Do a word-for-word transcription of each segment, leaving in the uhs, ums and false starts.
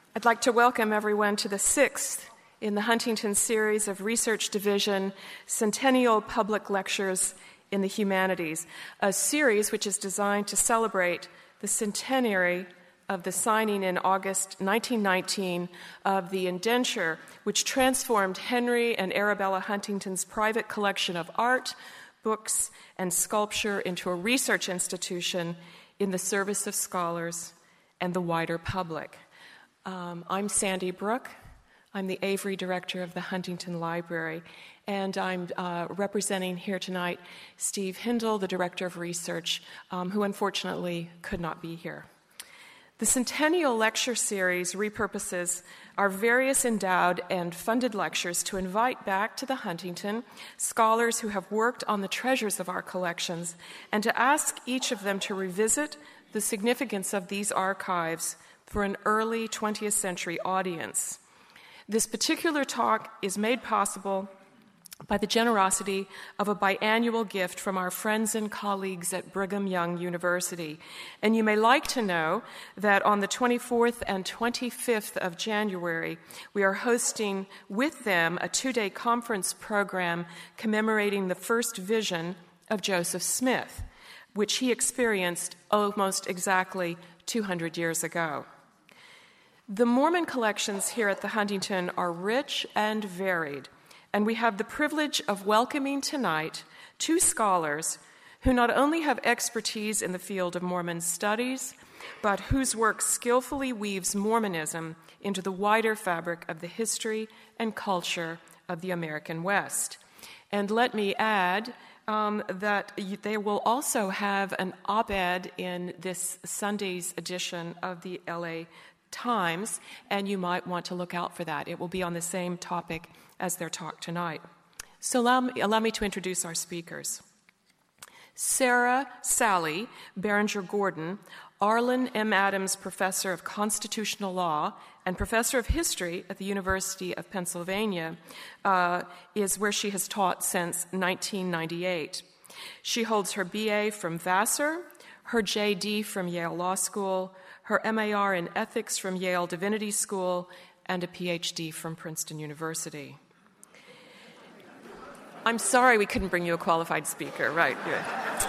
I'd like to welcome everyone to the sixth in the Huntington series of Research Division Centennial Public Lectures in the Humanities, a series which is designed to celebrate the centenary of the signing in August nineteen nineteen of the indenture which transformed Henry and Arabella Huntington's private collection of art, books, and sculpture into a research institution in the service of scholars and the wider public. Um, I'm Sandy Brooke. I'm the Avery Director of the Huntington Library, and I'm uh, representing here tonight Steve Hindle, the Director of Research, um, who unfortunately could not be here. The Centennial Lecture Series repurposes our various endowed and funded lectures to invite back to the Huntington scholars who have worked on the treasures of our collections and to ask each of them to revisit the significance of these archives for an early twentieth century audience. This particular talk is made possible by the generosity of a biannual gift from our friends and colleagues at Brigham Young University. And you may like to know that on the twenty-fourth and twenty-fifth of January, we are hosting with them a two-day conference program commemorating the first vision of Joseph Smith, which he experienced almost exactly two hundred years ago. The Mormon collections here at the Huntington are rich and varied, and we have the privilege of welcoming tonight two scholars who not only have expertise in the field of Mormon studies, but whose work skillfully weaves Mormonism into the wider fabric of the history and culture of the American West. And let me add um, that they will also have an op-ed in this Sunday's edition of the L A Times, and you might want to look out for that. It will be on the same topic as their talk tonight. So allow me, allow me to introduce our speakers. Sarah Sally Berenger Gordon, Arlen M. Adams Professor of Constitutional Law and Professor of History at the University of Pennsylvania, uh, is where she has taught since nineteen ninety-eight. She holds her B A from Vassar, her J D from Yale Law School, her M A R in Ethics from Yale Divinity School, and a P H D from Princeton University. I'm sorry we couldn't bring you a qualified speaker, right? Yeah.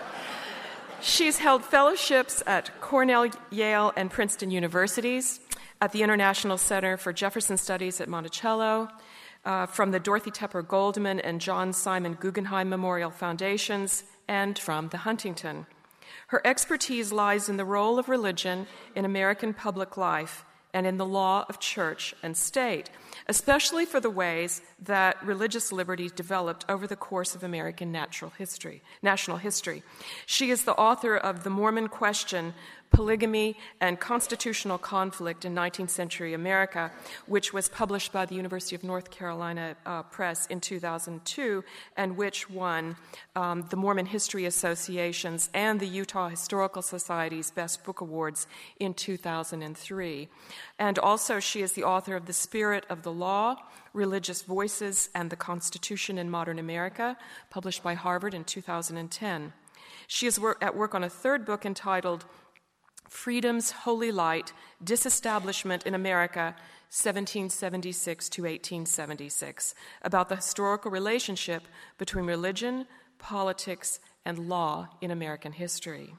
She's held fellowships at Cornell, Yale, and Princeton Universities, at the International Center for Jefferson Studies at Monticello, uh, from the Dorothy Tepper Goldman and John Simon Guggenheim Memorial Foundations, and from the Huntington. Her expertise lies in the role of religion in American public life and in the law of church and state, especially for the ways that religious liberty developed over the course of American natural history, national history. She is the author of The Mormon Question, Polygamy and Constitutional Conflict in nineteenth century America, which was published by the University of North Carolina uh, Press in two thousand two, and which won um, the Mormon History Association's and the Utah Historical Society's Best Book Awards in two thousand three. And also she is the author of The Spirit of the Law, Religious Voices and the Constitution in Modern America, published by Harvard in two thousand ten. She is wor- at work on a third book entitled Freedom's Holy Light, Disestablishment in America, seventeen seventy-six to eighteen seventy-six, about the historical relationship between religion, politics, and law in American history.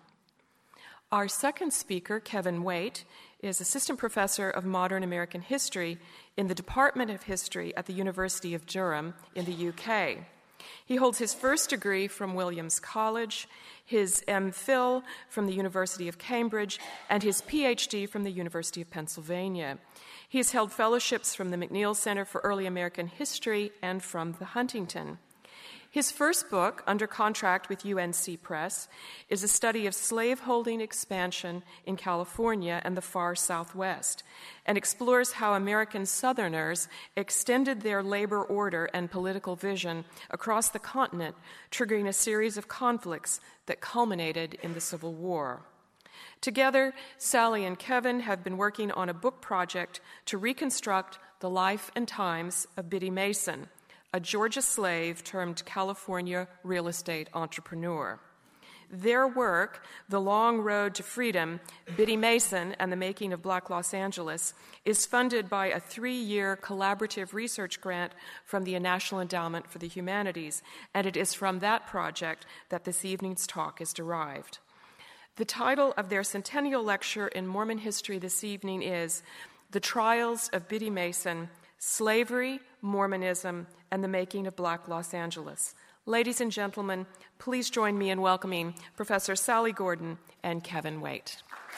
Our second speaker, Kevin Waite, is Assistant Professor of Modern American History in the Department of History at the University of Durham in the U K. He holds his first degree from Williams College, his M Phil from the University of Cambridge, and his P H D from the University of Pennsylvania. He has held fellowships from the McNeil Center for Early American History and from the Huntington. His first book, under contract with U N C Press, is a study of slaveholding expansion in California and the far Southwest, and explores how American Southerners extended their labor order and political vision across the continent, triggering a series of conflicts that culminated in the Civil War. Together, Sally and Kevin have been working on a book project to reconstruct the life and times of Biddy Mason, a Georgia slave termed California real estate entrepreneur. Their work, The Long Road to Freedom, Biddy Mason and the Making of Black Los Angeles, is funded by a three-year collaborative research grant from the National Endowment for the Humanities, and it is from that project that this evening's talk is derived. The title of their centennial lecture in Mormon history this evening is The Trials of Biddy Mason, Slavery, Mormonism, and the Making of Black Los Angeles. Ladies and gentlemen, please join me in welcoming Professor Sally Gordon and Kevin Waite.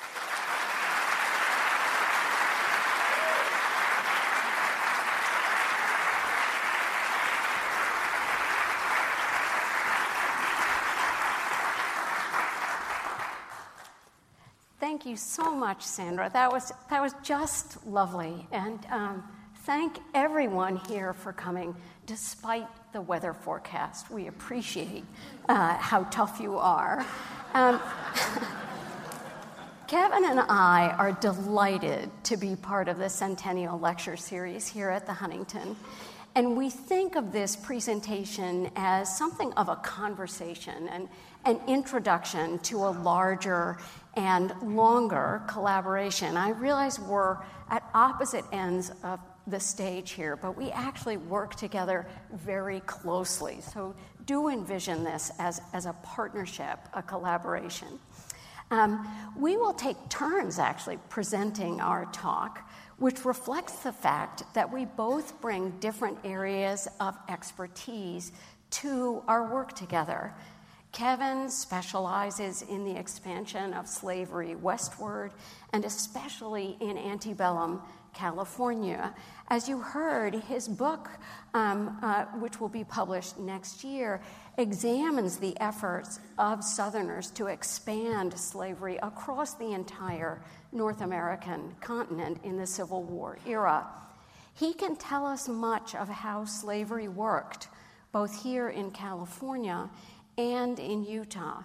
Thank you so much, Sandra. That was that was just lovely. And um, thank everyone here for coming, despite the weather forecast. We appreciate uh, how tough you are. Um, Kevin and I are delighted to be part of the Centennial Lecture Series here at the Huntington. And we think of this presentation as something of a conversation and an introduction to a larger and longer collaboration. I realize we're at opposite ends of the stage here, but we actually work together very closely. So do envision this as, as a partnership, a collaboration. Um, we will take turns actually presenting our talk, which reflects the fact that we both bring different areas of expertise to our work together. Kevin specializes in the expansion of slavery westward, and especially in antebellum California. As you heard, his book, um, uh, which will be published next year, examines the efforts of Southerners to expand slavery across the entire North American continent in the Civil War era. He can tell us much of how slavery worked, both here in California and in Utah.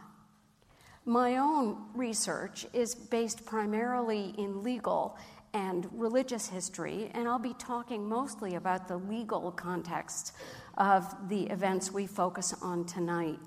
My own research is based primarily in legal and religious history, and I'll be talking mostly about the legal context of the events we focus on tonight.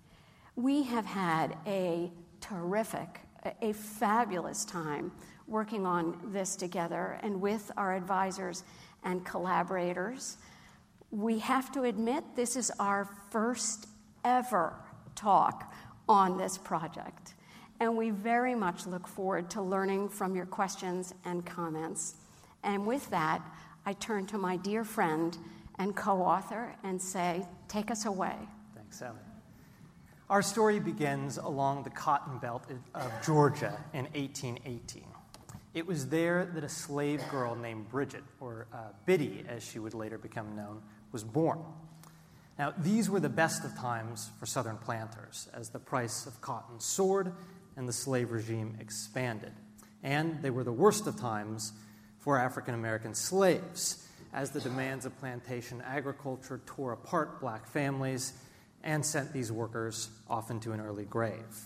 We have had a terrific, a fabulous time working on this together and with our advisors and collaborators. We have to admit this is our first ever talk on this project, and we very much look forward to learning from your questions and comments. And with that, I turn to my dear friend and co-author and say, take us away. Thanks, Sally. Our story begins along the Cotton Belt of Georgia in eighteen eighteen. It was there that a slave girl named Bridget, or uh, Biddy as she would later become known, was born. Now, these were the best of times for Southern planters, as the price of cotton soared and the slave regime expanded. And they were the worst of times for African-American slaves, as the demands of plantation agriculture tore apart black families and sent these workers off into an early grave.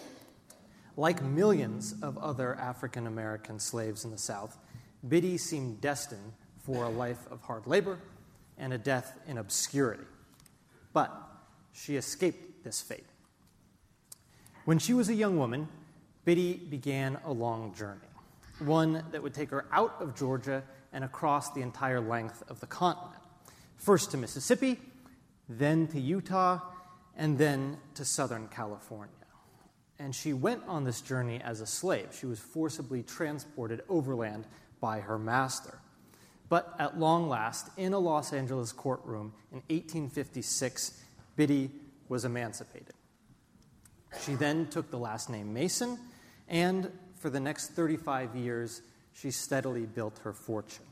Like millions of other African-American slaves in the South, Biddy seemed destined for a life of hard labor and a death in obscurity. But she escaped this fate. When she was a young woman, Biddy began a long journey, one that would take her out of Georgia and across the entire length of the continent, first to Mississippi, then to Utah, and then to Southern California. And she went on this journey as a slave. She was forcibly transported overland by her master. But at long last, in a Los Angeles courtroom in eighteen fifty-six, Biddy was emancipated. She then took the last name Mason, and for the next thirty-five years, she steadily built her fortune.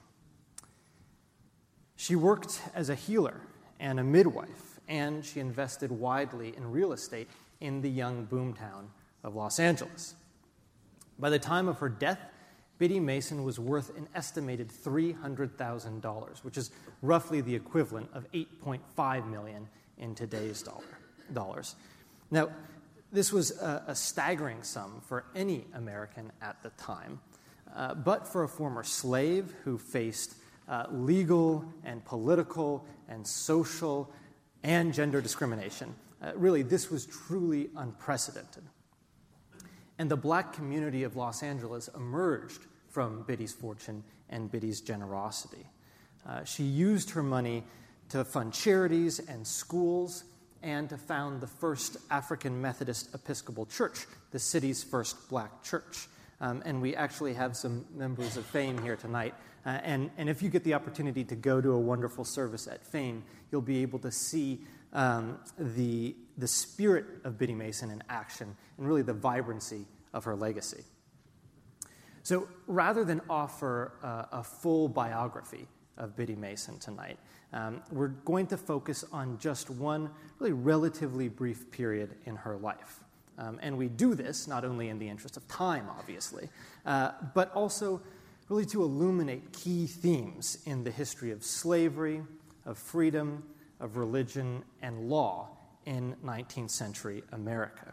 She worked as a healer and a midwife, and she invested widely in real estate in the young boomtown of Los Angeles. By the time of her death, Biddy Mason was worth an estimated three hundred thousand dollars, which is roughly the equivalent of eight point five million dollars in today's dollar, dollars. Now, this was a, a staggering sum for any American at the time, uh, but for a former slave who faced uh, legal and political and social and gender discrimination, Uh, really, this was truly unprecedented. And the black community of Los Angeles emerged from Biddy's fortune and Biddy's generosity. Uh, she used her money to fund charities and schools and to found the first African Methodist Episcopal Church, the city's first black church. Um, and we actually have some members of Fame here tonight. Uh, and, and if you get the opportunity to go to a wonderful service at Fame, you'll be able to see um, the, the spirit of Biddy Mason in action and really the vibrancy of her legacy. So rather than offer uh, a full biography of Biddy Mason tonight, um, we're going to focus on just one really relatively brief period in her life. Um, and we do this not only in the interest of time, obviously, uh, but also really to illuminate key themes in the history of slavery, of freedom, of religion, and law in nineteenth century America.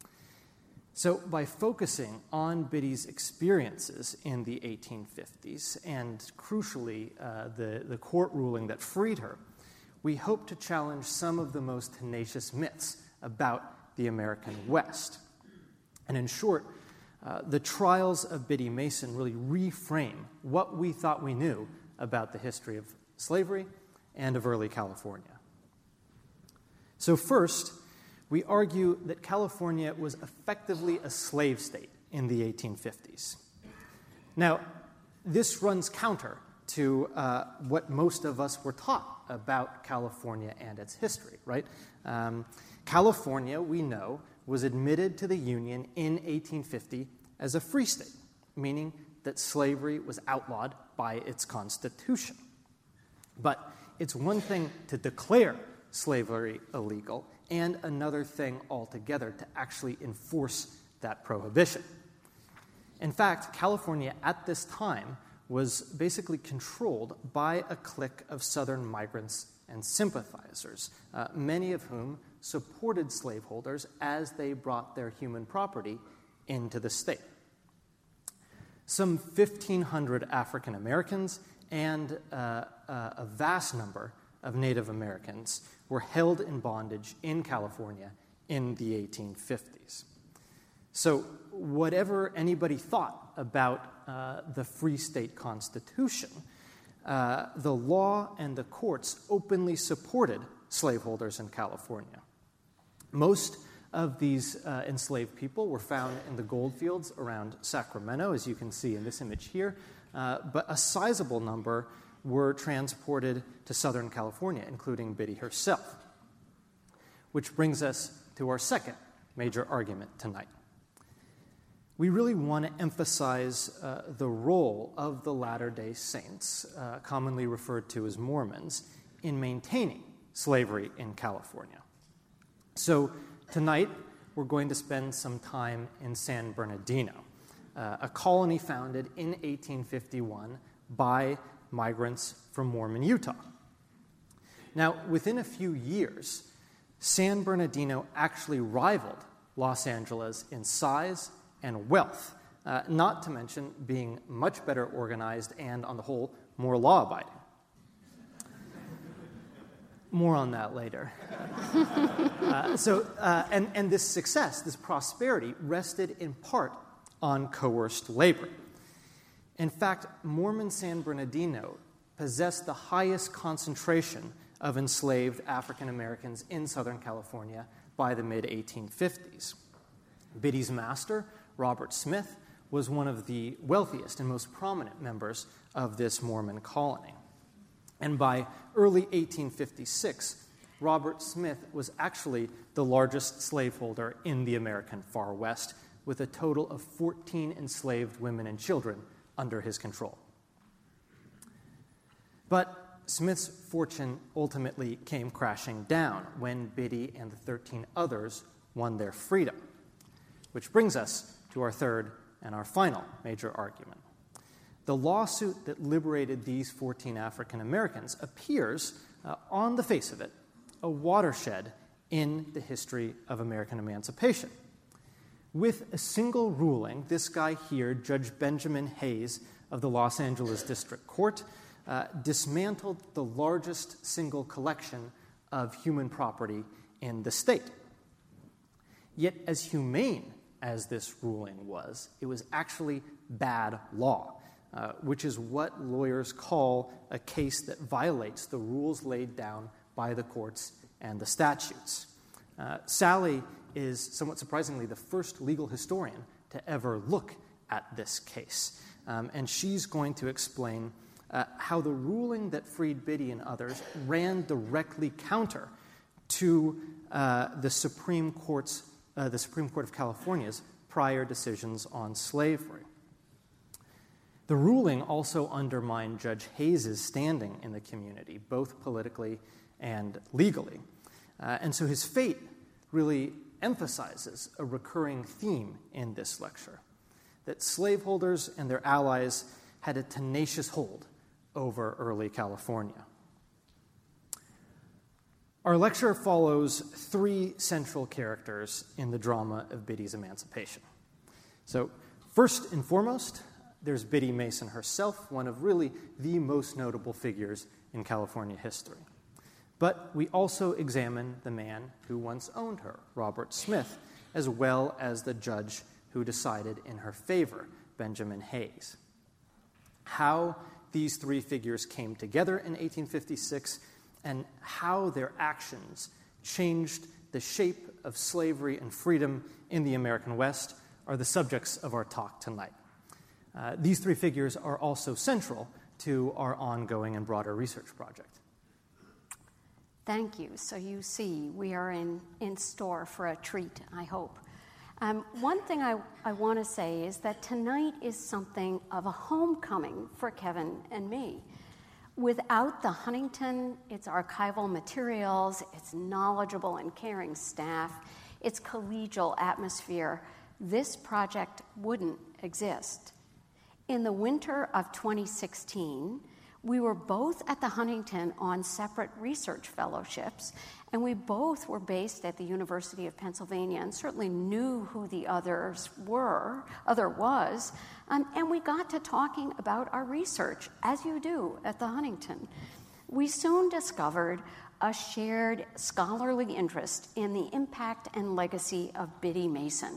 So by focusing on Biddy's experiences in the eighteen fifties and, crucially, uh, the, the court ruling that freed her, we hope to challenge some of the most tenacious myths about the American West. And in short, uh, the trials of Biddy Mason really reframe what we thought we knew about the history of slavery and of early California. So first, we argue that California was effectively a slave state in the eighteen fifties. Now, this runs counter to uh, what most of us were taught about California and its history, right? Um, California, we know, was admitted to the Union in eighteen fifty as a free state, meaning that slavery was outlawed by its constitution. But it's one thing to declare slavery illegal, and another thing altogether to actually enforce that prohibition. In fact, California at this time was basically controlled by a clique of Southern migrants and sympathizers, uh, many of whom supported slaveholders as they brought their human property into the state. Some fifteen hundred African Americans and uh, uh, a vast number of Native Americans were held in bondage in California in the eighteen fifties. So whatever anybody thought about uh, the Free State Constitution, uh, the law and the courts openly supported slaveholders in California. Most of these uh, enslaved people were found in the gold fields around Sacramento, as you can see in this image here, uh, but a sizable number were transported to Southern California, including Biddy herself. Which brings us to our second major argument tonight. We really want to emphasize uh, the role of the Latter-day Saints, uh, commonly referred to as Mormons, in maintaining slavery in California. So tonight, we're going to spend some time in San Bernardino, uh, a colony founded in eighteen fifty-one by migrants from Mormon Utah. Now, within a few years, San Bernardino actually rivaled Los Angeles in size and wealth, uh, not to mention being much better organized and, on the whole, more law-abiding. More on that later. uh, so, uh, and, and this success, this prosperity, rested in part on coerced labor. In fact, Mormon San Bernardino possessed the highest concentration of enslaved African Americans in Southern California by the mid eighteen fifties. Biddy's master, Robert Smith, was one of the wealthiest and most prominent members of this Mormon colony. And by early eighteen fifty-six, Robert Smith was actually the largest slaveholder in the American Far West, with a total of fourteen enslaved women and children under his control. But Smith's fortune ultimately came crashing down when Biddy and the thirteen others won their freedom. Which brings us to our third and our final major argument. The lawsuit that liberated these fourteen African Americans appears, uh, on the face of it, a watershed in the history of American emancipation. With a single ruling, this guy here, Judge Benjamin Hayes of the Los Angeles District Court, uh, dismantled the largest single collection of human property in the state. Yet, as humane as this ruling was, it was actually bad law, uh, which is what lawyers call a case that violates the rules laid down by the courts and the statutes. Uh, Sally is, somewhat surprisingly, the first legal historian to ever look at this case. Um, and she's going to explain uh, how the ruling that freed Biddy and others ran directly counter to uh, the Supreme Court's, uh, the Supreme Court of California's prior decisions on slavery. The ruling also undermined Judge Hayes's standing in the community, both politically and legally. Uh, and so his fate really emphasizes a recurring theme in this lecture, that slaveholders and their allies had a tenacious hold over early California. Our lecture follows three central characters in the drama of Biddy's emancipation. So, first and foremost, there's Biddy Mason herself, one of really the most notable figures in California history. But we also examine the man who once owned her, Robert Smith, as well as the judge who decided in her favor, Benjamin Hayes. How these three figures came together in eighteen fifty-six and how their actions changed the shape of slavery and freedom in the American West are the subjects of our talk tonight. Uh, these three figures are also central to our ongoing and broader research project. Thank you. So you see, we are in, in store for a treat, I hope. Um, one thing I, I want to say is that tonight is something of a homecoming for Kevin and me. Without the Huntington, its archival materials, its knowledgeable and caring staff, its collegial atmosphere, this project wouldn't exist. In the winter of twenty sixteen, we were both at the Huntington on separate research fellowships, and we both were based at the University of Pennsylvania and certainly knew who the others were, other was, um, and we got to talking about our research, as you do at the Huntington. We soon discovered a shared scholarly interest in the impact and legacy of Biddy Mason.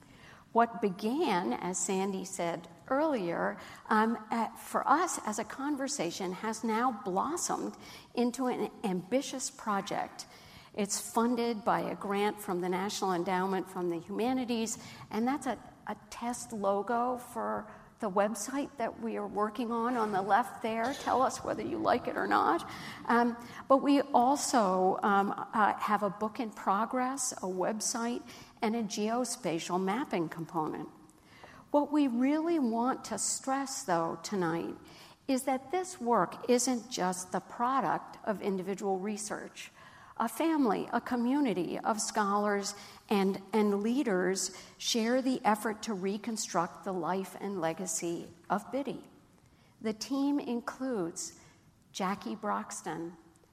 What began, as Sandy said earlier, um, uh, for us as a conversation has now blossomed into an ambitious project. It's funded by a grant from the National Endowment for the Humanities, and that's a, a test logo for the website that we are working on on the left there. Tell us whether you like it or not. Um, but we also um, uh, have a book in progress, a website, and a geospatial mapping component. What we really want to stress, though, tonight is that this work isn't just the product of individual research. A family, a community of scholars and, and leaders share the effort to reconstruct the life and legacy of Biddy. The team includes Jackie Broxton,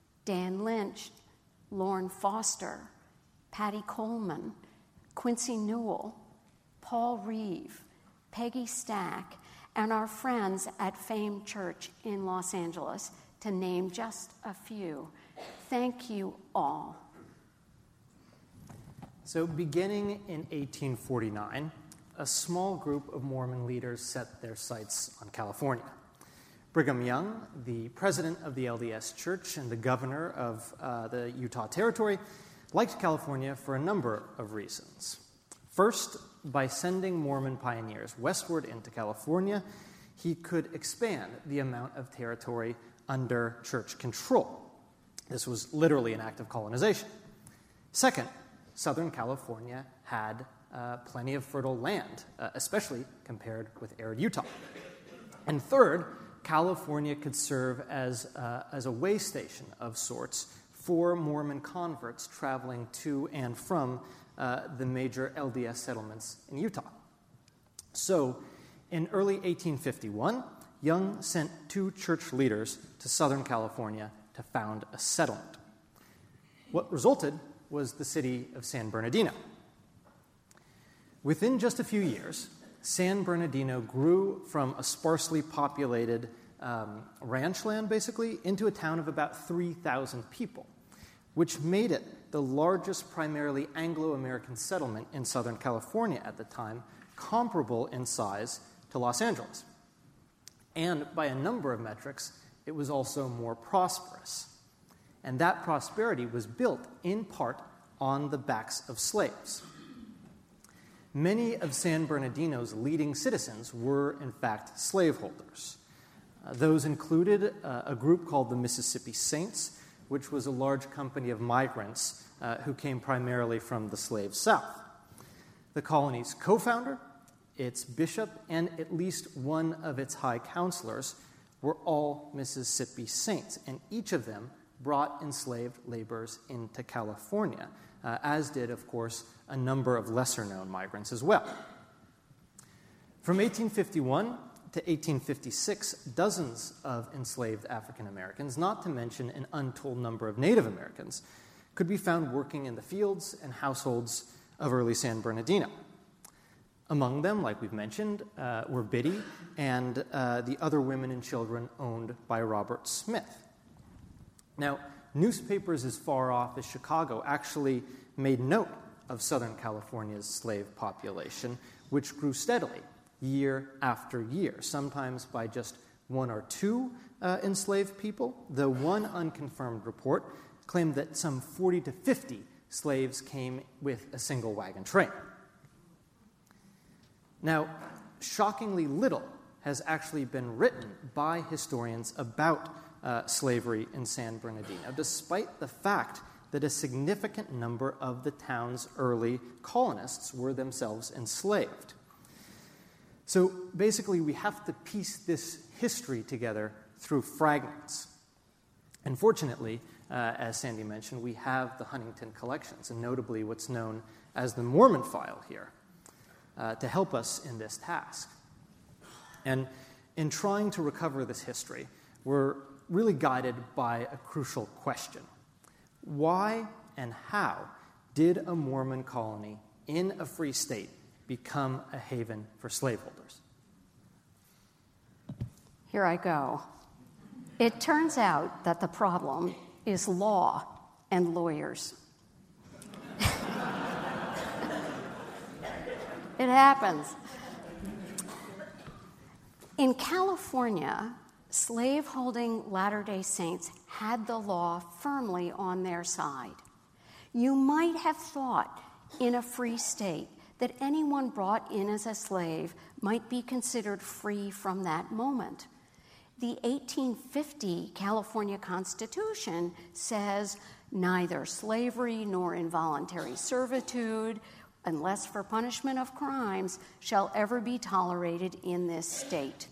Dan Lynch, Lauren Foster, Patty Coleman, Quincy Newell, Paul Reeve, Peggy Stack, and our friends at Fame Church in Los Angeles, to name just a few. Thank you all. So beginning in eighteen forty-nine, a small group of Mormon leaders set their sights on California. Brigham Young, the president of the L D S Church and the governor of uh, the Utah Territory, liked California for a number of reasons. First, by sending Mormon pioneers westward into California, he could expand the amount of territory under church control. This was literally an act of colonization. Second, Southern California had uh, plenty of fertile land, uh, especially compared with arid Utah. And third, California could serve as, uh, as a way station of sorts for Mormon converts traveling to and from uh, the major L D S settlements in Utah. So, in early eighteen fifty-one, Young sent two church leaders to Southern California to found a settlement. What resulted was the city of San Bernardino. Within just a few years, San Bernardino grew from a sparsely populated um, ranch land, basically, into a town of about three thousand people. which made it the largest primarily Anglo-American settlement in Southern California at the time, comparable in size to Los Angeles. And by a number of metrics, it was also more prosperous. And that prosperity was built in part on the backs of slaves. Many of San Bernardino's leading citizens were, in fact, slaveholders. Uh, those included uh, a group called the Mississippi Saints, which was a large company of migrants uh, who came primarily from the slave South. The colony's co-founder, its bishop, and at least one of its high counselors were all Mississippi Saints, and each of them brought enslaved laborers into California, uh, as did, of course, a number of lesser-known migrants as well. From eighteen fifty-one to eighteen fifty-six, dozens of enslaved African Americans, not to mention an untold number of Native Americans, could be found working in the fields and households of early San Bernardino. Among them, like we've mentioned, uh, were Biddy and uh, the other women and children owned by Robert Smith. Now, newspapers as far off as Chicago actually made note of Southern California's slave population, which grew steadily year after year, sometimes by just one or two uh, enslaved people, though one unconfirmed report claimed that some forty to fifty slaves came with a single wagon train. Now, shockingly little has actually been written by historians about uh, slavery in San Bernardino, despite the fact that a significant number of the town's early colonists were themselves enslaved. So basically, we have to piece this history together through fragments. Unfortunately, uh, as Sandy mentioned, we have the Huntington collections, and notably what's known as the Mormon File here, uh, to help us in this task. And in trying to recover this history, we're really guided by a crucial question. Why and how did a Mormon colony in a free state become a haven for slaveholders? Here I go. It turns out that the problem is law and lawyers. It happens. In California, slaveholding Latter-day Saints had the law firmly on their side. You might have thought in a free state that anyone brought in as a slave might be considered free from that moment. The eighteen fifty California Constitution says neither slavery nor involuntary servitude, unless for punishment of crimes, shall ever be tolerated in this state.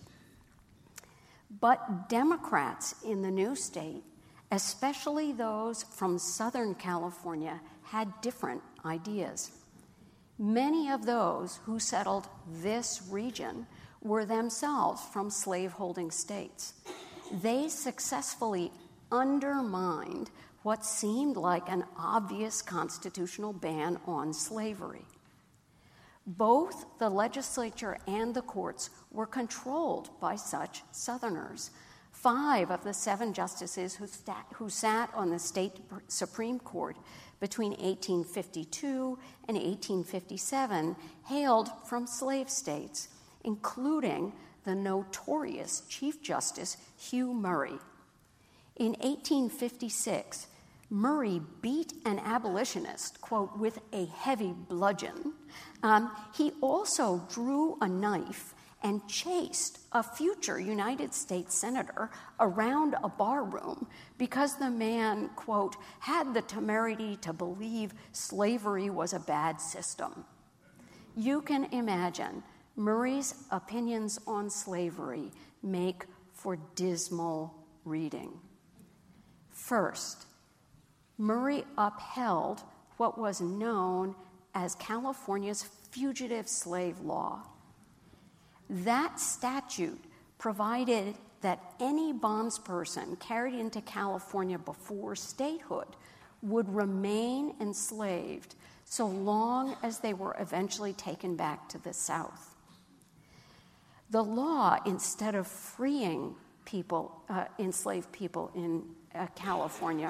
But Democrats in the new state, especially those from Southern California, had different ideas. Many of those who settled this region were themselves from slaveholding states. They successfully undermined what seemed like an obvious constitutional ban on slavery. Both the legislature and the courts were controlled by such Southerners. Five of the seven justices who, stat, who sat on the state Supreme Court between eighteen fifty-two and eighteen fifty-seven hailed from slave states, including the notorious Chief Justice Hugh Murray. In eighteen fifty-six, Murray beat an abolitionist, quote, with a heavy bludgeon. Um, he also drew a knife and chased a future United States senator around a barroom because the man, quote, had the temerity to believe slavery was a bad system. You can imagine Murray's opinions on slavery make for dismal reading. First, Murray upheld what was known as California's fugitive slave law. That statute provided that any bondsperson carried into California before statehood would remain enslaved so long as they were eventually taken back to the South. The law, instead of freeing people, uh, enslaved people in uh, California,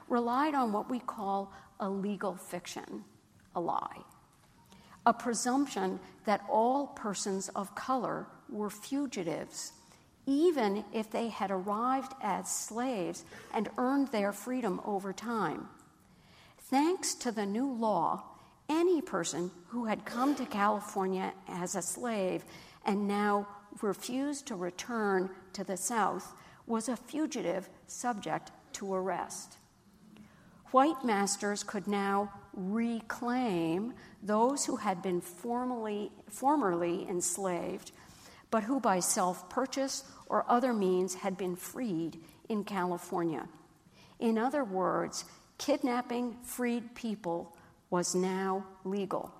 relied on what we call a legal fiction, a lie, a presumption that all persons of color were fugitives, even if they had arrived as slaves and earned their freedom over time. Thanks to the new law, any person who had come to California as a slave and now refused to return to the South was a fugitive subject to arrest. White masters could now reclaim those who had been formerly, formerly enslaved, but who by self-purchase or other means had been freed in California. In other words, kidnapping freed people was now legal.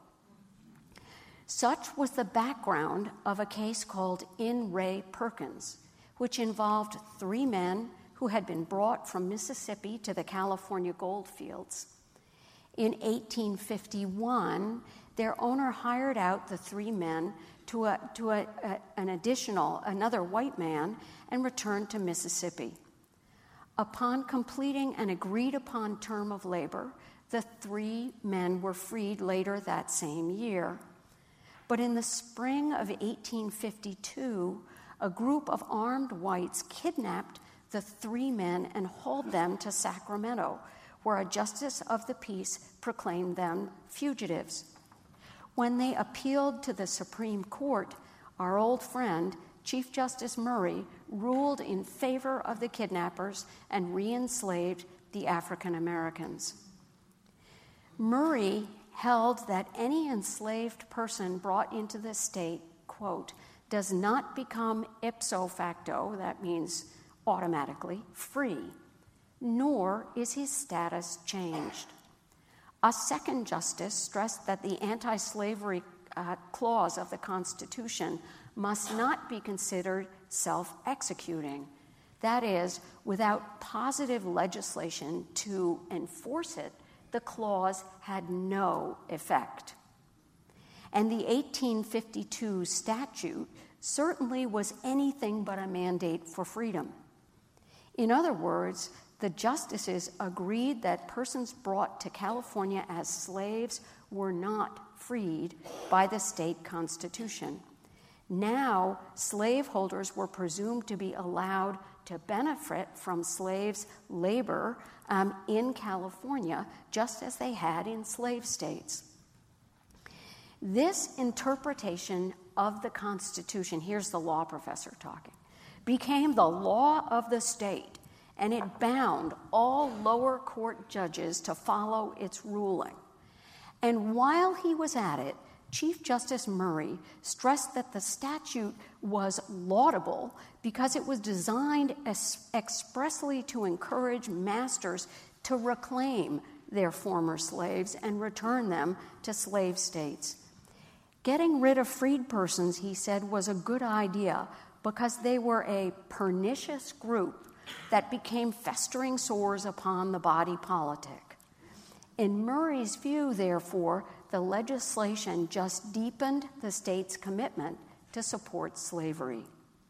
Such was the background of a case called In re Perkins, which involved three men who had been brought from Mississippi to the California gold fields. In eighteen fifty-one, their owner hired out the three men to, a, to a, a, an additional, another white man, and returned to Mississippi. Upon completing an agreed-upon term of labor, the three men were freed later that same year. But in the spring of eighteen fifty-two, a group of armed whites kidnapped the three men and hauled them to Sacramento, where a justice of the peace proclaimed them fugitives. When they appealed to the Supreme Court, our old friend, Chief Justice Murray, ruled in favor of the kidnappers and re-enslaved the African Americans. Murray held that any enslaved person brought into the state, quote, does not become ipso facto, that means automatically, free, nor is his status changed. A second justice stressed that the anti-slavery uh, clause of the Constitution must not be considered self-executing. That is, without positive legislation to enforce it, the clause had no effect. And the eighteen fifty-two statute certainly was anything but a mandate for freedom. In other words, the justices agreed that persons brought to California as slaves were not freed by the state constitution. Now, slaveholders were presumed to be allowed to benefit from slaves' labor um, in California, just as they had in slave states. This interpretation of the Constitution, here's the law professor talking, became the law of the state, and it bound all lower court judges to follow its ruling. And while he was at it, Chief Justice Murray stressed that the statute was laudable because it was designed as expressly to encourage masters to reclaim their former slaves and return them to slave states. Getting rid of freed persons, he said, was a good idea because they were a pernicious group that became festering sores upon the body politic. In Murray's view, therefore, the legislation just deepened the state's commitment to support slavery.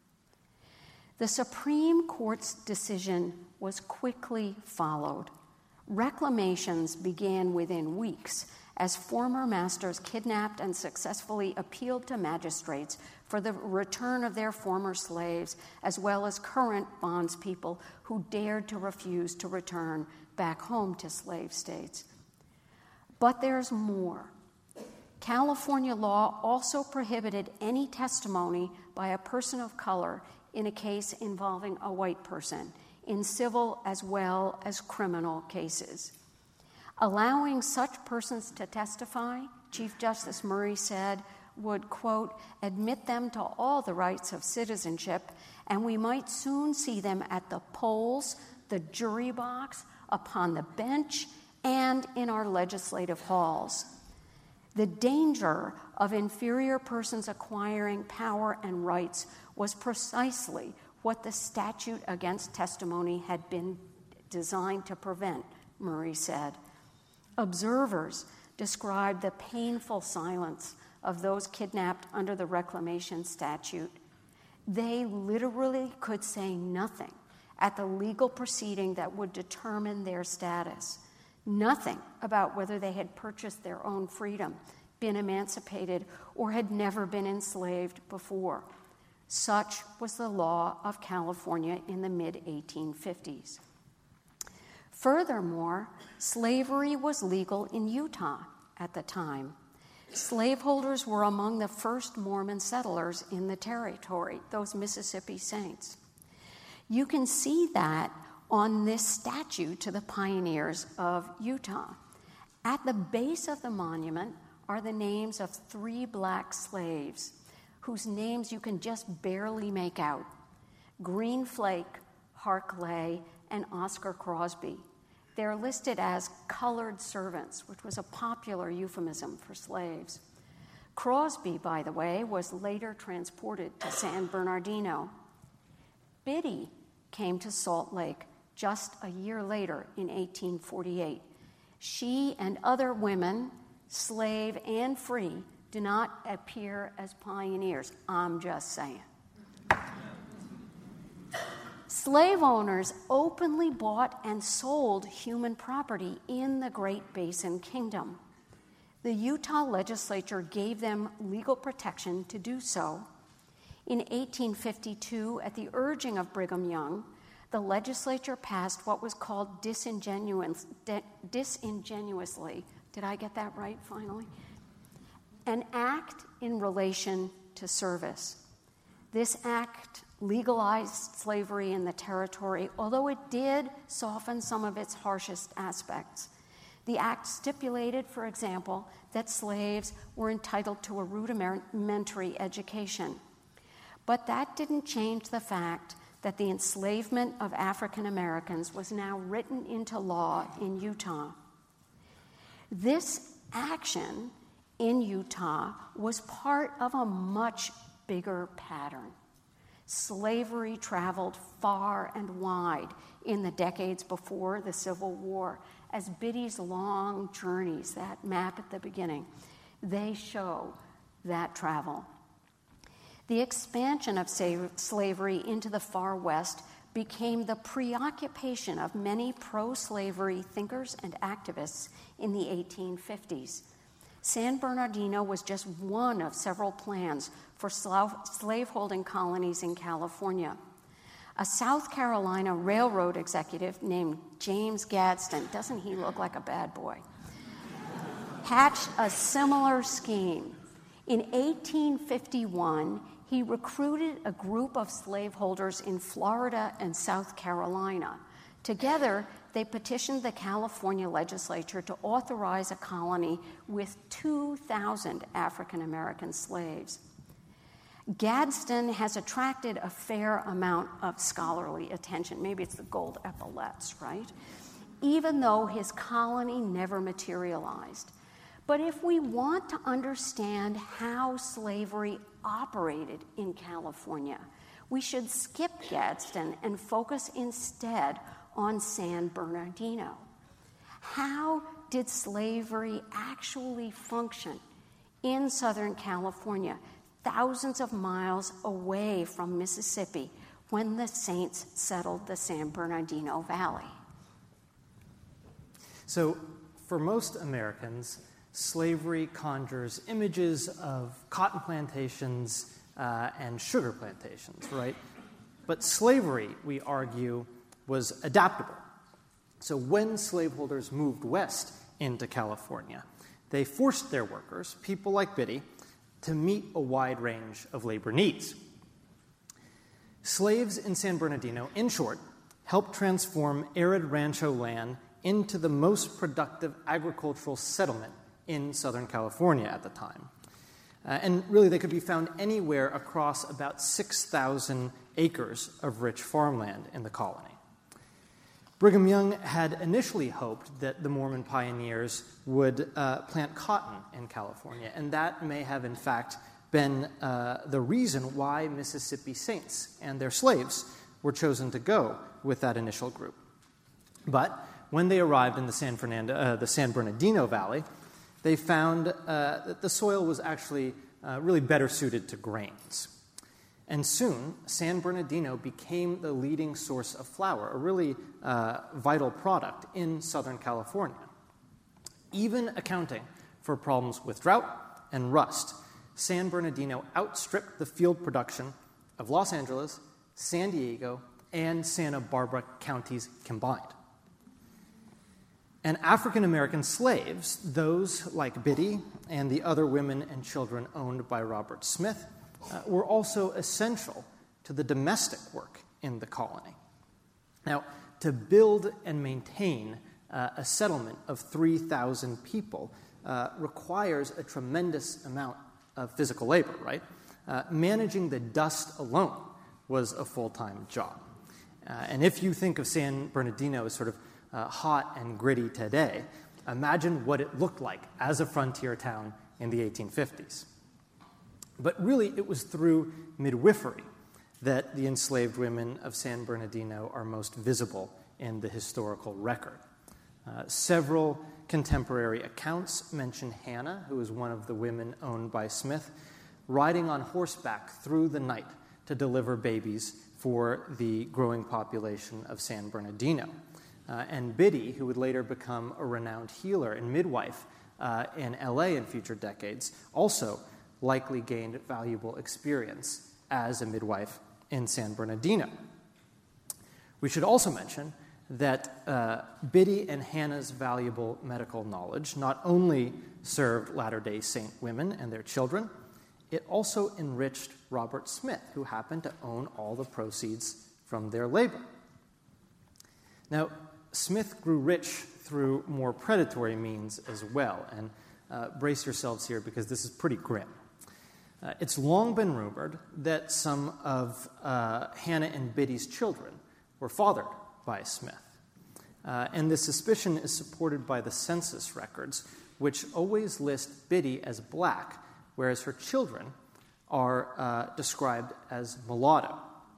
The Supreme Court's decision was quickly followed. Reclamations began within weeks as former masters kidnapped and successfully appealed to magistrates for the return of their former slaves, as well as current bondspeople who dared to refuse to return back home to slave states. But there's more. California law also prohibited any testimony by a person of color in a case involving a white person, in civil as well as criminal cases. Allowing such persons to testify, Chief Justice Murray said, would, quote, admit them to all the rights of citizenship, and we might soon see them at the polls, the jury box, upon the bench, and in our legislative halls. The danger of inferior persons acquiring power and rights was precisely what the statute against testimony had been designed to prevent, Murray said. Observers described the painful silence of those kidnapped under the reclamation statute. They literally could say nothing at the legal proceeding that would determine their status. Nothing about whether they had purchased their own freedom, been emancipated, or had never been enslaved before. Such was the law of California in the mid eighteen fifties. Furthermore, slavery was legal in Utah at the time. Slaveholders were among the first Mormon settlers in the territory, those Mississippi Saints. You can see that on this statue to the pioneers of Utah. At the base of the monument are the names of three black slaves, whose names you can just barely make out: Green Flake, Harkley, and Oscar Crosby. They're listed as colored servants, which was a popular euphemism for slaves. Crosby, by the way, was later transported to San Bernardino. Biddy came to Salt Lake just a year later in eighteen forty-eight. She and other women, slave and free, do not appear as pioneers. I'm just saying. Slave owners openly bought and sold human property in the Great Basin Kingdom. The Utah legislature gave them legal protection to do so. In eighteen fifty-two, at the urging of Brigham Young, the legislature passed what was called disingenuous, de, disingenuously, did I get that right finally? An act in relation to service. This act legalized slavery in the territory, although it did soften some of its harshest aspects. The act stipulated, for example, that slaves were entitled to a rudimentary education. But that didn't change the fact that the enslavement of African Americans was now written into law in Utah. This action in Utah was part of a much bigger pattern. Slavery traveled far and wide in the decades before the Civil War, as Biddy's long journeys, that map at the beginning, they show that travel. The expansion of slavery into the far west became the preoccupation of many pro-slavery thinkers and activists in the eighteen fifties. San Bernardino was just one of several plans for slaveholding colonies in California. A South Carolina railroad executive named James Gadsden, doesn't he look like a bad boy, hatched a similar scheme. In eighteen fifty-one, he recruited a group of slaveholders in Florida and South Carolina. Together, they petitioned the California legislature to authorize a colony with two thousand African American slaves. Gadsden has attracted a fair amount of scholarly attention. Maybe it's the gold epaulets, right? Even though his colony never materialized. But if we want to understand how slavery operated in California, we should skip Gadsden and focus instead on San Bernardino. How did slavery actually function in Southern California, thousands of miles away from Mississippi, when the Saints settled the San Bernardino Valley? So, for most Americans, slavery conjures images of cotton plantations uh, and sugar plantations, right? But slavery, we argue, was adaptable. So when slaveholders moved west into California, they forced their workers, people like Biddy, to meet a wide range of labor needs. Slaves in San Bernardino, in short, helped transform arid rancho land into the most productive agricultural settlement in Southern California at the time. Uh, and really, they could be found anywhere across about six thousand acres of rich farmland in the colony. Brigham Young had initially hoped that the Mormon pioneers would uh, plant cotton in California, and that may have, in fact, been uh, the reason why Mississippi Saints and their slaves were chosen to go with that initial group. But when they arrived in the San, Fernando, uh, the San Bernardino Valley, they found uh, that the soil was actually uh, really better suited to grains. And soon, San Bernardino became the leading source of flour, a really uh, vital product in Southern California. Even accounting for problems with drought and rust, San Bernardino outstripped the field production of Los Angeles, San Diego, and Santa Barbara counties combined. And African-American slaves, those like Biddy and the other women and children owned by Robert Smith, uh, were also essential to the domestic work in the colony. Now, to build and maintain uh, a settlement of three thousand people uh, requires a tremendous amount of physical labor, right? Uh, managing the dust alone was a full-time job. Uh, and if you think of San Bernardino as sort of uh, hot and gritty today, imagine what it looked like as a frontier town in the eighteen fifties. But really, it was through midwifery that the enslaved women of San Bernardino are most visible in the historical record. Uh, several contemporary accounts mention Hannah, who was one of the women owned by Smith, riding on horseback through the night to deliver babies for the growing population of San Bernardino. Uh, and Biddy, who would later become a renowned healer and midwife uh, in L A in future decades, also likely gained valuable experience as a midwife in San Bernardino. We should also mention that uh, Biddy and Hannah's valuable medical knowledge not only served Latter-day Saint women and their children, it also enriched Robert Smith, who happened to own all the proceeds from their labor. Now, Smith grew rich through more predatory means as well, and uh, brace yourselves here because this is pretty grim. Uh, it's long been rumored that some of uh, Hannah and Biddy's children were fathered by Smith. Uh, and this suspicion is supported by the census records, which always list Biddy as black, whereas her children are uh, described as mulatto.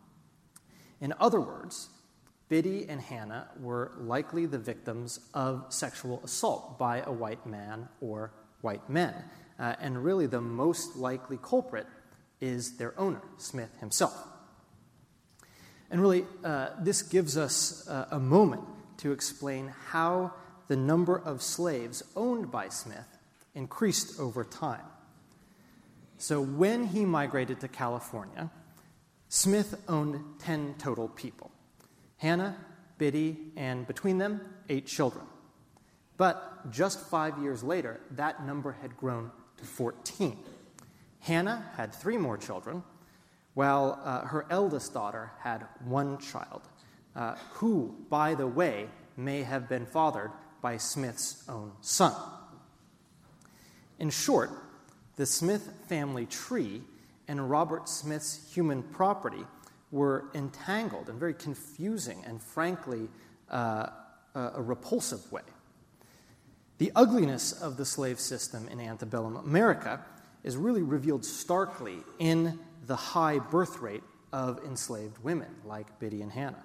In other words, Biddy and Hannah were likely the victims of sexual assault by a white man or white men. Uh, and really the most likely culprit is their owner, Smith himself. And really, uh, this gives us uh, a moment to explain how the number of slaves owned by Smith increased over time. So when he migrated to California, Smith owned ten total people. Hannah, Biddy, and between them, eight children. But just five years later, that number had grown to fourteen. Hannah had three more children, while uh, her eldest daughter had one child, uh, who, by the way, may have been fathered by Smith's own son. In short, the Smith family tree and Robert Smith's human property were entangled in a very confusing and, frankly, uh, a, a repulsive way. The ugliness of the slave system in antebellum America is really revealed starkly in the high birth rate of enslaved women like Biddy and Hannah.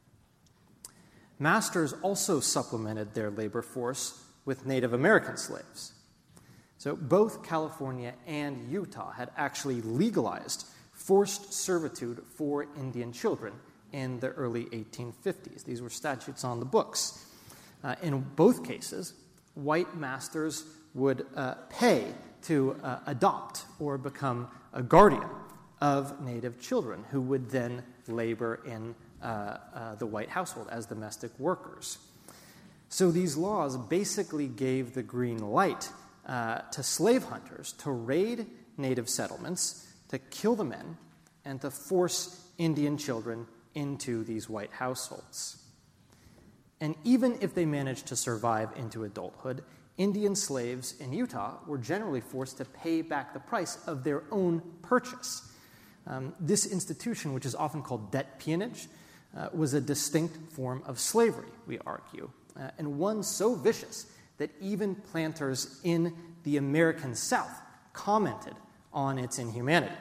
Masters also supplemented their labor force with Native American slaves. So both California and Utah had actually legalized forced servitude for Indian children in the early eighteen fifties. These were statutes on the books. Uh, in both cases, white masters would uh, pay to uh, adopt or become a guardian of Native children who would then labor in uh, uh, the white household as domestic workers. So these laws basically gave the green light uh, to slave hunters to raid Native settlements, to kill the men, and to force Indian children into these white households. And even if they managed to survive into adulthood, Indian slaves in Utah were generally forced to pay back the price of their own purchase. Um, this institution, which is often called debt peonage, uh, was a distinct form of slavery, we argue, uh, and one so vicious that even planters in the American South commented on its inhumanity.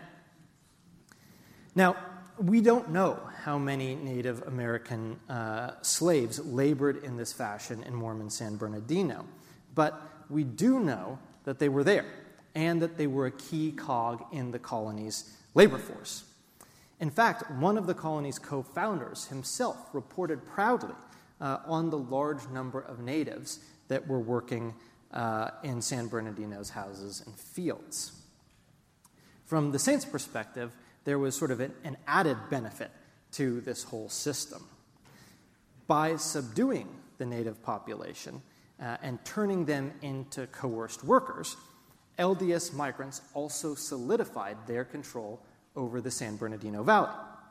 Now, we don't know how many Native American uh, slaves labored in this fashion in Mormon San Bernardino, but we do know that they were there and that they were a key cog in the colony's labor force. In fact, one of the colony's co-founders himself reported proudly uh, on the large number of natives that were working uh, in San Bernardino's houses and fields. From the Saints' perspective, there was sort of an, an added benefit to this whole system. By subduing the native population uh, and turning them into coerced workers, L D S migrants also solidified their control over the San Bernardino Valley.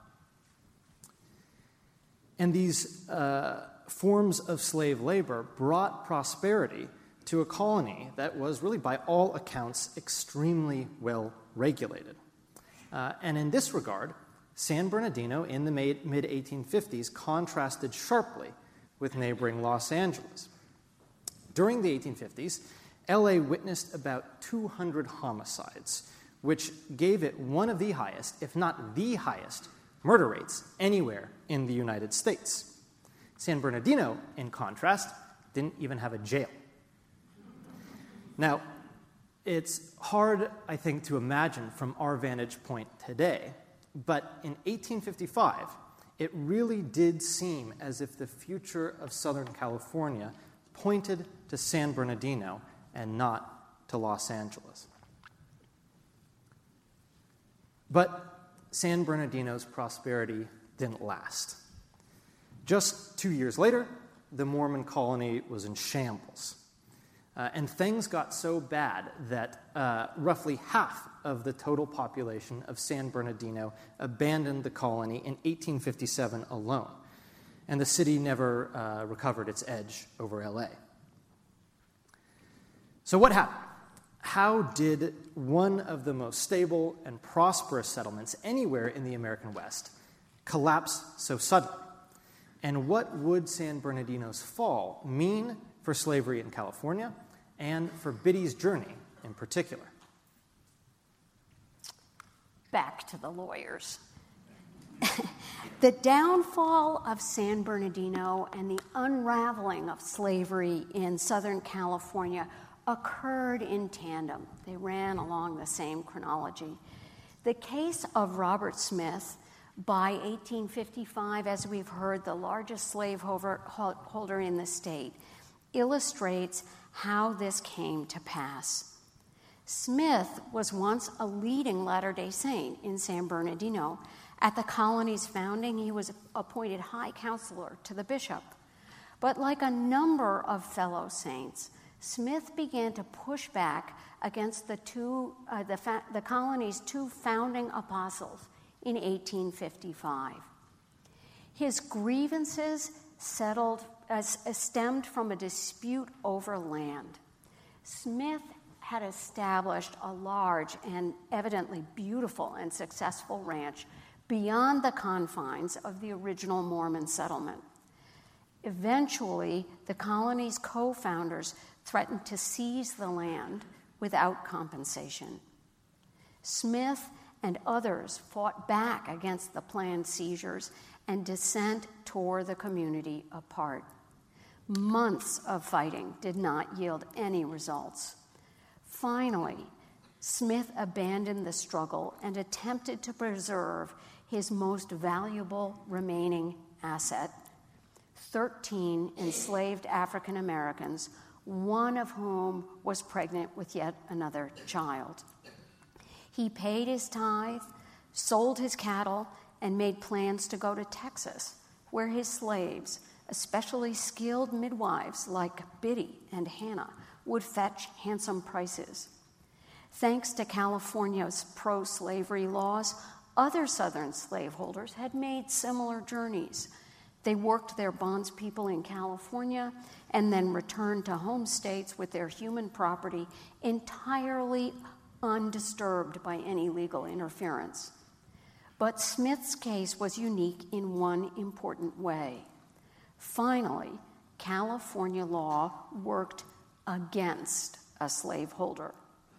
And these uh, forms of slave labor brought prosperity to a colony that was really, by all accounts, extremely well regulated. Uh, and in this regard, San Bernardino in the mid eighteen fifties contrasted sharply with neighboring Los Angeles. During the eighteen fifties, L A witnessed about two hundred homicides, which gave it one of the highest, if not the highest, murder rates anywhere in the United States. San Bernardino, in contrast, didn't even have a jail. Now, it's hard, I think, to imagine from our vantage point today, but in eighteen fifty-five, it really did seem as if the future of Southern California pointed to San Bernardino and not to Los Angeles. But San Bernardino's prosperity didn't last. Just two years later, the Mormon colony was in shambles. Uh, and things got so bad that uh, roughly half of the total population of San Bernardino abandoned the colony in eighteen fifty-seven alone. And the city never uh, recovered its edge over L A. So what happened? How did one of the most stable and prosperous settlements anywhere in the American West collapse so suddenly? And what would San Bernardino's fall mean for slavery in California and for Biddy's journey in particular? Back to the lawyers. The downfall of San Bernardino and the unraveling of slavery in Southern California occurred in tandem. They ran along the same chronology. The case of Robert Smith, by eighteen fifty-five, as we've heard, the largest slaveholder in the state, illustrates how this came to pass. Smith was once a leading Latter-day Saint in San Bernardino. At the colony's founding, he was appointed high counselor to the bishop. But like a number of fellow saints, Smith began to push back against the, two, uh, the, fa- the colony's two founding apostles in eighteen fifty-five. His grievances settled, uh, stemmed from a dispute over land. Smith had established a large and evidently beautiful and successful ranch beyond the confines of the original Mormon settlement. Eventually, the colony's co-founders threatened to seize the land without compensation. Smith and others fought back against the planned seizures, and dissent tore the community apart. Months of fighting did not yield any results. Finally, Smith abandoned the struggle and attempted to preserve his most valuable remaining asset, thirteen enslaved African Americans, one of whom was pregnant with yet another child. He paid his tithe, sold his cattle, and made plans to go to Texas, where his slaves, especially skilled midwives like Biddy and Hannah, would fetch handsome prices. Thanks to California's pro-slavery laws, other Southern slaveholders had made similar journeys. They worked their bondspeople in California and then returned to home states with their human property entirely undisturbed by any legal interference. But Smith's case was unique in one important way. Finally, California law worked against a slaveholder.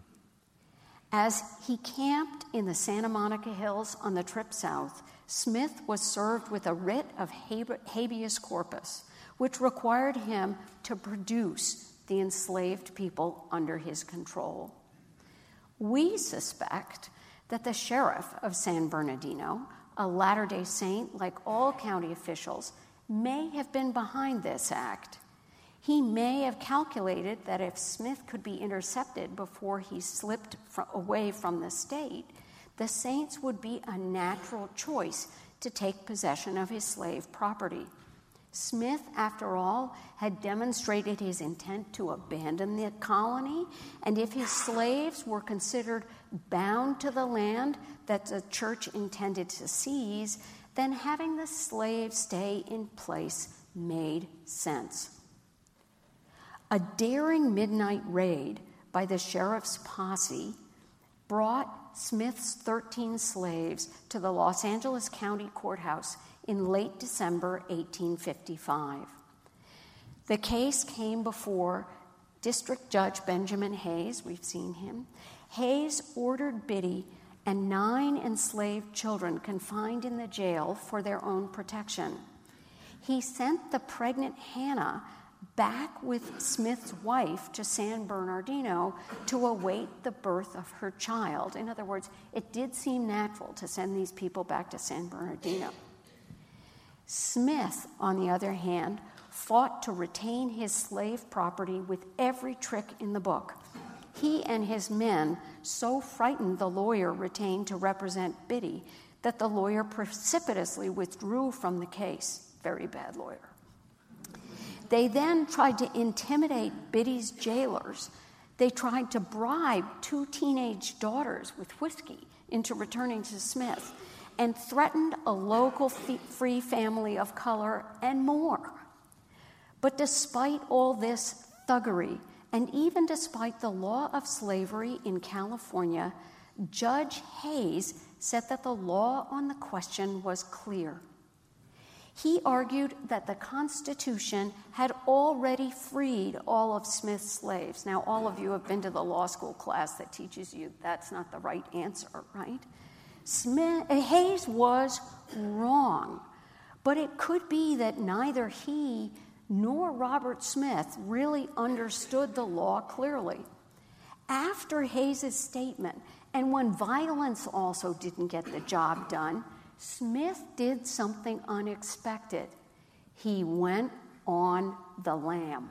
As he camped in the Santa Monica Hills on the trip south, Smith was served with a writ of habeas corpus, which required him to produce the enslaved people under his control. We suspect that the sheriff of San Bernardino, a Latter-day Saint, like all county officials, may have been behind this act. He may have calculated that if Smith could be intercepted before he slipped fr- away from the state, the Saints would be a natural choice to take possession of his slave property. Smith, after all, had demonstrated his intent to abandon the colony, and if his slaves were considered bound to the land that the church intended to seize, then having the slaves stay in place made sense. A daring midnight raid by the sheriff's posse brought Smith's thirteen slaves to the Los Angeles County Courthouse in late December eighteen fifty-five. The case came before District Judge Benjamin Hayes. We've seen him. Hayes ordered Biddy and nine enslaved children confined in the jail for their own protection. He sent the pregnant Hannah back with Smith's wife to San Bernardino to await the birth of her child. In other words, it did seem natural to send these people back to San Bernardino. Smith, on the other hand, fought to retain his slave property with every trick in the book. He and his men so frightened the lawyer retained to represent Biddy that the lawyer precipitously withdrew from the case. Very bad lawyer. They then tried to intimidate Biddy's jailers. They tried to bribe two teenage daughters with whiskey into returning to Smith and threatened a local free family of color and more. But despite all this thuggery, and even despite the law of slavery in California, Judge Hayes said that the law on the question was clear. He argued that the Constitution had already freed all of Smith's slaves. Now, all of you have been to the law school class that teaches you that's not the right answer, right? Smith, Hayes was wrong, but it could be that neither he nor Robert Smith really understood the law clearly. After Hayes' statement, and when violence also didn't get the job done, Smith did something unexpected. He went on the lam.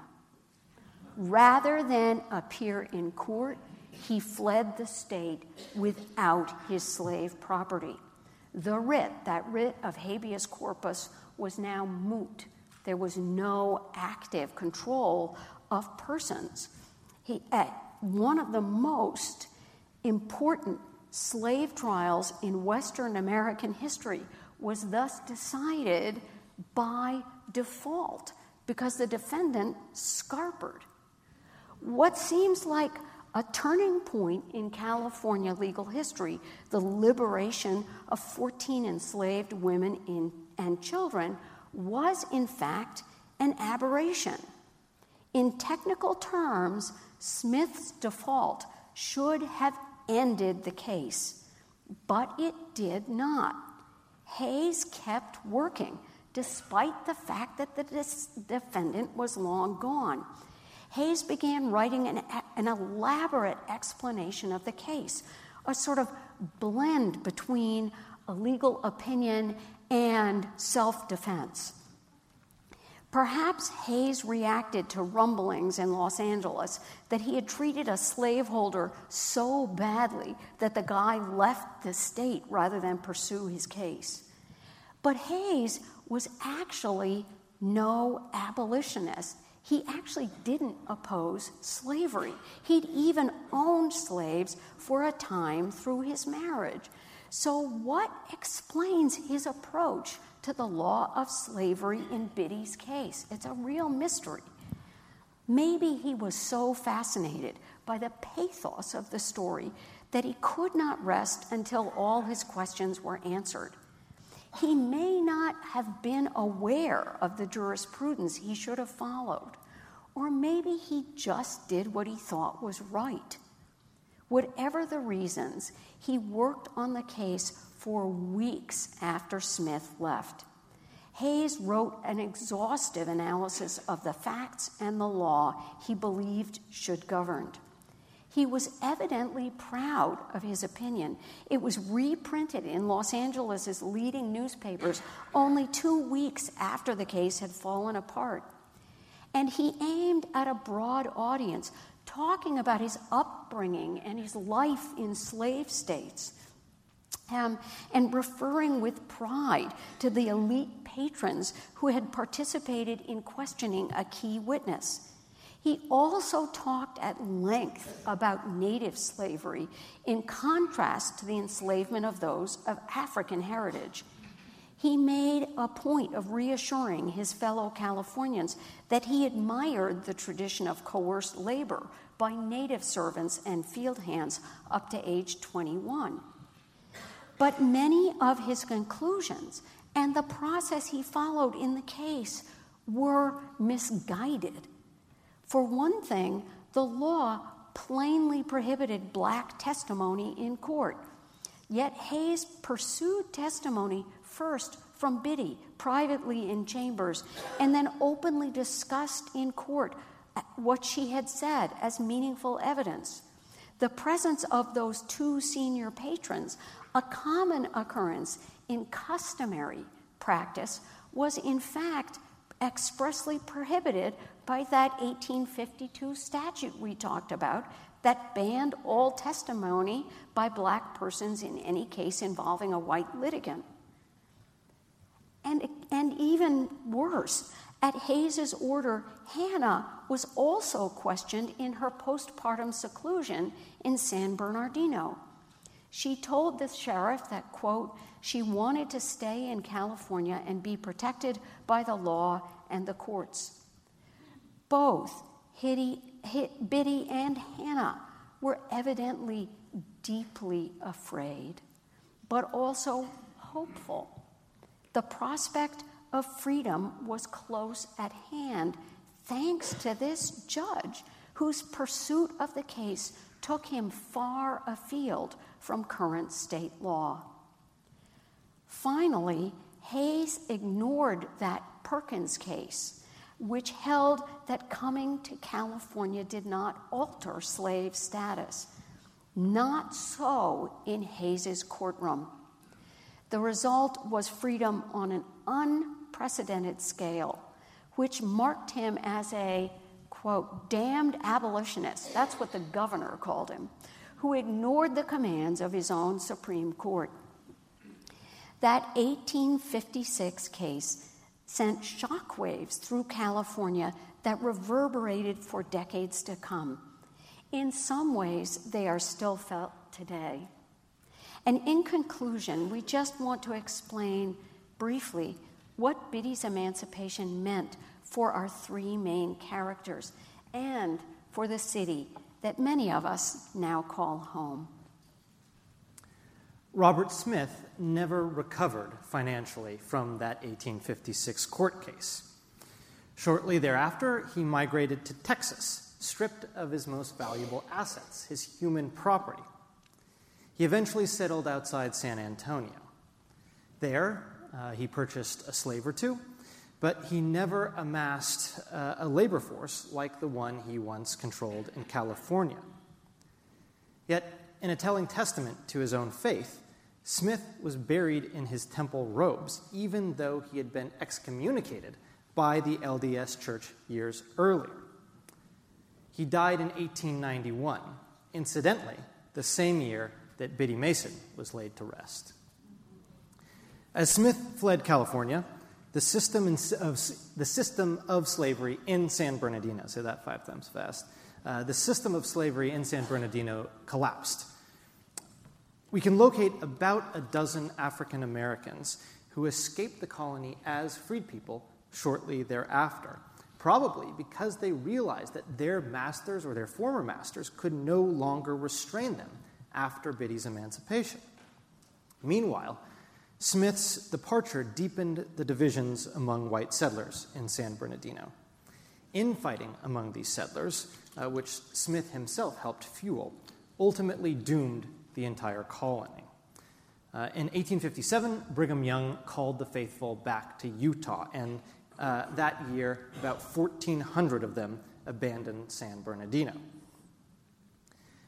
Rather than appear in court, he fled the state without his slave property. The writ, that writ of habeas corpus, was now moot. There was no active control of persons. He, at one of the most important slave trials in Western American history was thus decided by default because the defendant scarpered. What seems like a turning point in California legal history, the liberation of fourteen enslaved women in, and children, was in fact an aberration. In technical terms, Smith's default should have ended the case, but it did not. Hayes kept working, despite the fact that the dis- defendant was long gone. Hayes began writing an, an elaborate explanation of the case, a sort of blend between a legal opinion and self-defense. Perhaps Hayes reacted to rumblings in Los Angeles that he had treated a slaveholder so badly that the guy left the state rather than pursue his case. But Hayes was actually no abolitionist. He actually didn't oppose slavery. He'd even owned slaves for a time through his marriage. So what explains his approach to the law of slavery in Biddy's case? It's a real mystery. Maybe he was so fascinated by the pathos of the story that he could not rest until all his questions were answered. He may not have been aware of the jurisprudence he should have followed, or maybe he just did what he thought was right. Whatever the reasons, he worked on the case for weeks after Smith left. Hayes wrote an exhaustive analysis of the facts and the law he believed should govern. He was evidently proud of his opinion. It was reprinted in Los Angeles' leading newspapers only two weeks after the case had fallen apart. And he aimed at a broad audience, talking about his upbringing and his life in slave states, um, and referring with pride to the elite patrons who had participated in questioning a key witness. He also talked at length about native slavery in contrast to the enslavement of those of African heritage. He made a point of reassuring his fellow Californians that he admired the tradition of coerced labor by native servants and field hands up to age twenty-one. But many of his conclusions and the process he followed in the case were misguided. For one thing, the law plainly prohibited black testimony in court. Yet Hayes pursued testimony first from Biddy, privately in chambers, and then openly discussed in court what she had said as meaningful evidence. The presence of those two senior patrons, a common occurrence in customary practice, was in fact expressly prohibited by that eighteen fifty-two statute we talked about that banned all testimony by black persons in any case involving a white litigant. And, and even worse, at Hayes's order, Hannah was also questioned in her postpartum seclusion in San Bernardino. She told the sheriff that, quote, she wanted to stay in California and be protected by the law and the courts. Both Hitty, Hit, Biddy and Hannah were evidently deeply afraid, but also hopeful. The prospect of freedom was close at hand, thanks to this judge whose pursuit of the case took him far afield from current state law. Finally, Hayes ignored that Perkins case, which held that coming to California did not alter slave status. Not so in Hayes's courtroom. The result was freedom on an unprecedented scale, which marked him as a, quote, damned abolitionist, that's what the governor called him, who ignored the commands of his own Supreme Court. That eighteen fifty-six case sent shockwaves through California that reverberated for decades to come. In some ways, they are still felt today. And in conclusion, we just want to explain briefly what Biddy's emancipation meant for our three main characters and for the city that many of us now call home. Robert Smith never recovered financially from that eighteen fifty-six court case. Shortly thereafter, he migrated to Texas, stripped of his most valuable assets, his human property. He eventually settled outside San Antonio. There, uh, he purchased a slave or two, but he never amassed uh, a labor force like the one he once controlled in California. Yet, in a telling testament to his own faith, Smith was buried in his temple robes, even though he had been excommunicated by the L D S Church years earlier. He died in eighteen ninety-one, incidentally, the same year that Biddy Mason was laid to rest. As Smith fled California, the system of, the system of slavery in San Bernardino, say that five times fast, uh, the system of slavery in San Bernardino collapsed. We can locate about a dozen African Americans who escaped the colony as freed people shortly thereafter, probably because they realized that their masters or their former masters could no longer restrain them after Biddy's emancipation. Meanwhile, Smith's departure deepened the divisions among white settlers in San Bernardino. Infighting among these settlers, uh, which Smith himself helped fuel, ultimately doomed the entire colony. Uh, in eighteen fifty-seven, Brigham Young called the faithful back to Utah, and uh, that year, about fourteen hundred of them abandoned San Bernardino.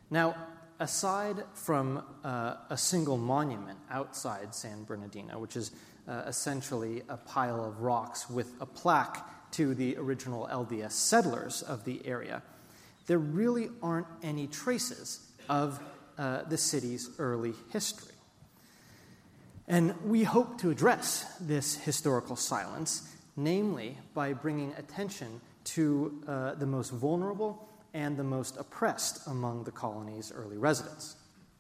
Now, aside from uh, a single monument outside San Bernardino, which is uh, essentially a pile of rocks with a plaque to the original L D S settlers of the area, there really aren't any traces of uh, the city's early history. And we hope to address this historical silence, namely by bringing attention to uh, the most vulnerable and the most oppressed among the colony's early residents.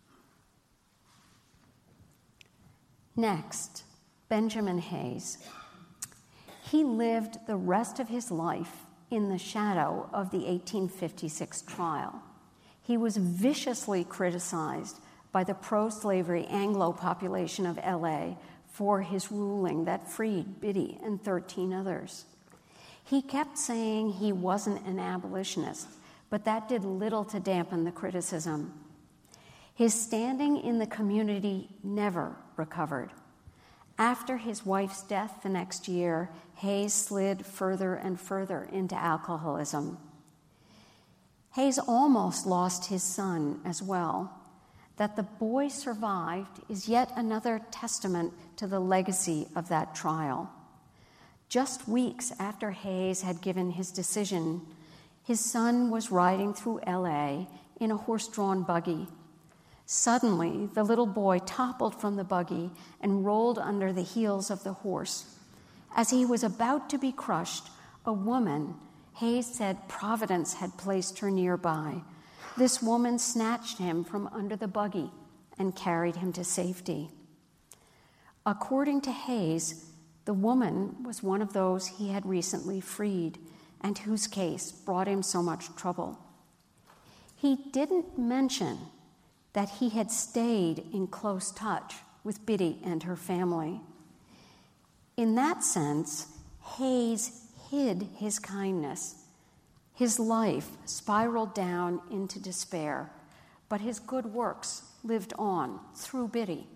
Next, Benjamin Hayes. He lived the rest of his life in the shadow of the eighteen fifty-six trial. He was viciously criticized by the pro-slavery Anglo population of L A for his ruling that freed Biddy and thirteen others. He kept saying he wasn't an abolitionist, but that did little to dampen the criticism. His standing in the community never recovered. After his wife's death the next year, Hayes slid further and further into alcoholism. Hayes almost lost his son as well. That the boy survived is yet another testament to the legacy of that trial. Just weeks after Hayes had given his decision, his son was riding through L A in a horse-drawn buggy. Suddenly, the little boy toppled from the buggy and rolled under the heels of the horse. As he was about to be crushed, a woman, Hayes said Providence had placed her nearby. This woman snatched him from under the buggy and carried him to safety. According to Hayes, the woman was one of those he had recently freed and whose case brought him so much trouble. He didn't mention that he had stayed in close touch with Biddy and her family. In that sense, Hayes hid his kindness. His life spiraled down into despair, but his good works lived on through Biddy.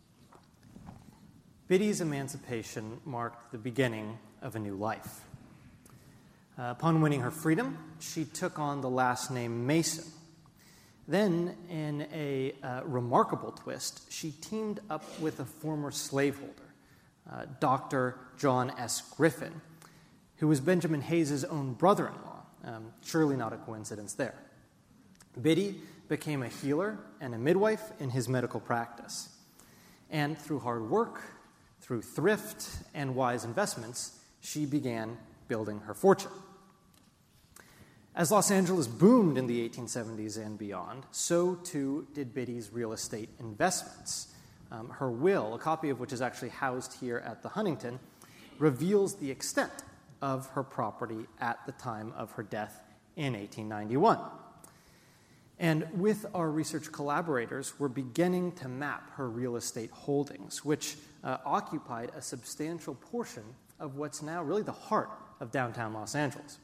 Biddy's emancipation marked the beginning of a new life. Uh, upon winning her freedom, she took on the last name Mason. Then, in a uh, remarkable twist, she teamed up with a former slaveholder, uh, Doctor John S. Griffin, who was Benjamin Hayes' own brother-in-law. Um, surely not a coincidence there. Biddy became a healer and a midwife in his medical practice. And through hard work, through thrift, and wise investments, she began building her fortune. As Los Angeles boomed in the eighteen seventies and beyond, so too did Biddy's real estate investments. Um, her will, a copy of which is actually housed here at the Huntington, reveals the extent of her property at the time of her death in eighteen ninety-one. And with our research collaborators, we're beginning to map her real estate holdings, which uh, occupied a substantial portion of what's now really the heart of downtown Los Angeles.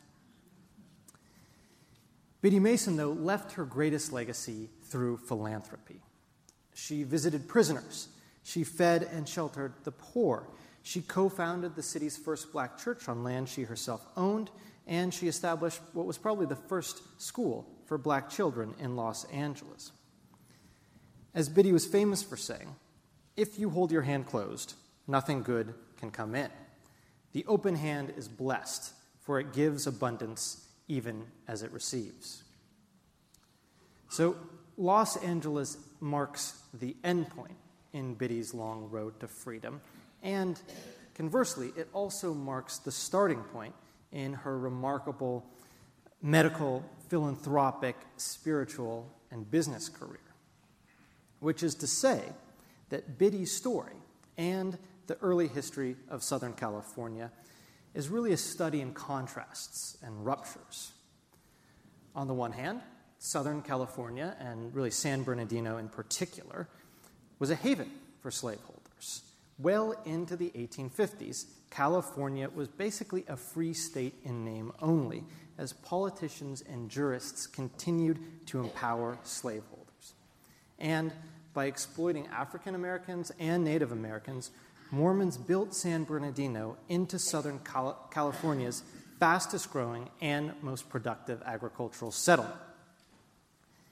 Biddy Mason, though, left her greatest legacy through philanthropy. She visited prisoners. She fed and sheltered the poor. She co-founded the city's first black church on land she herself owned, and she established what was probably the first school for black children in Los Angeles. As Biddy was famous for saying, "If you hold your hand closed, nothing good can come in. The open hand is blessed, for it gives abundance even as it receives." So Los Angeles marks the endpoint in Biddy's long road to freedom, and conversely, it also marks the starting point in her remarkable medical, philanthropic, spiritual, and business career. Which is to say that Biddy's story and the early history of Southern California is really a study in contrasts and ruptures. On the one hand, Southern California, and really San Bernardino in particular, was a haven for slaveholders. Well into the eighteen fifties, California was basically a free state in name only, as politicians and jurists continued to empower slaveholders. And by exploiting African Americans and Native Americans, Mormons built San Bernardino into Southern Cal- California's fastest growing and most productive agricultural settlement.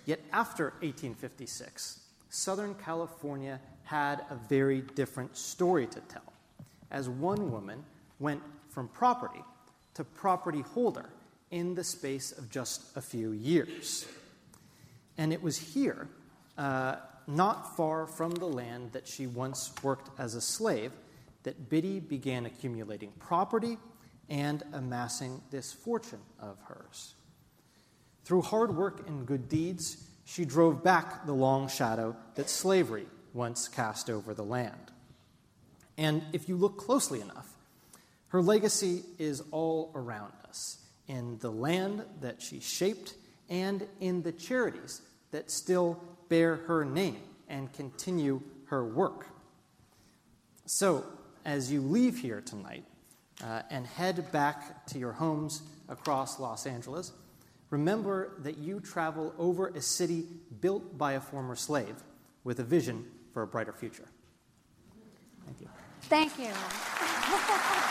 Yet after eighteen fifty-six, Southern California had a very different story to tell, as one woman went from property to property holder in the space of just a few years. And it was here, uh, not far from the land that she once worked as a slave, that Biddy began accumulating property and amassing this fortune of hers. Through hard work and good deeds, she drove back the long shadow that slavery once cast over the land. And if you look closely enough, her legacy is all around us, in the land that she shaped and in the charities that still bear her name and continue her work. So, as you leave here tonight uh, and head back to your homes across Los Angeles, remember that you travel over a city built by a former slave with a vision for a brighter future. Thank you. Thank you.